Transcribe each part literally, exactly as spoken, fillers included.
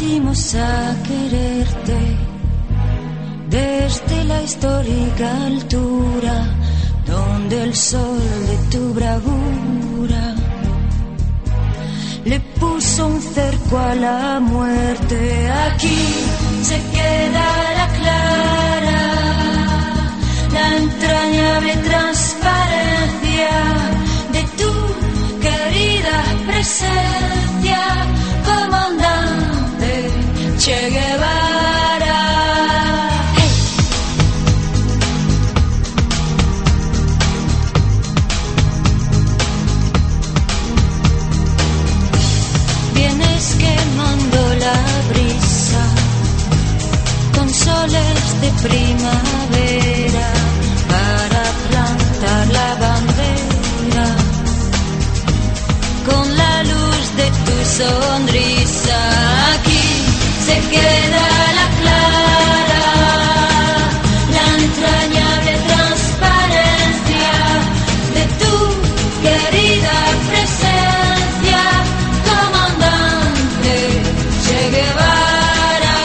aprendimos a quererte desde la histórica altura donde el sol de tu bravura le puso un cerco a la muerte. Aquí se queda la clara, la entrañable transparencia de tu querida presencia, comandante Che Guevara. Hey. Vienes quemando la brisa con soles de primavera para plantar la bandera con la luz de tu sonrisa. Aquí se queda la clara, la entrañable transparencia de tu querida presencia, comandante Che Guevara.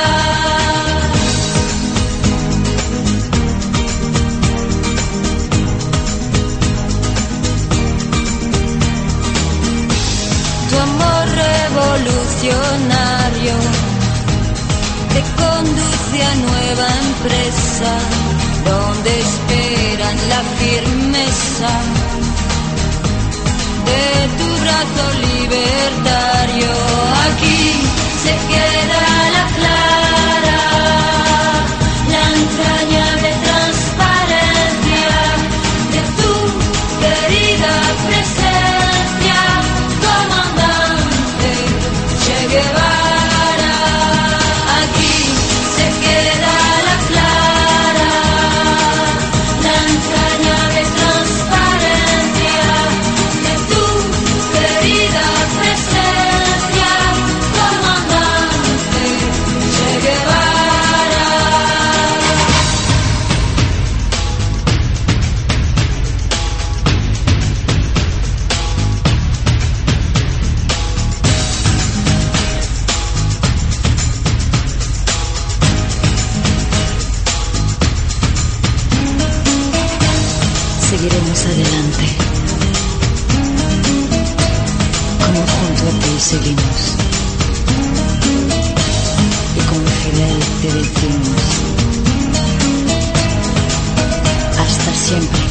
Tu amor revolucionario te conduce a nueva empresa donde esperan la firmeza de tu brazo libertario. Aquí se queda la clara, la entrañable transparencia de tu querida presencia, comandante Che Guevara. Aquí se queda la clara, la entrañable transparencia de tu querida presencia, comandante Che Guevara. Seguiremos adelante, como junto a ti seguimos, y con Fidel te decimos, hasta siempre.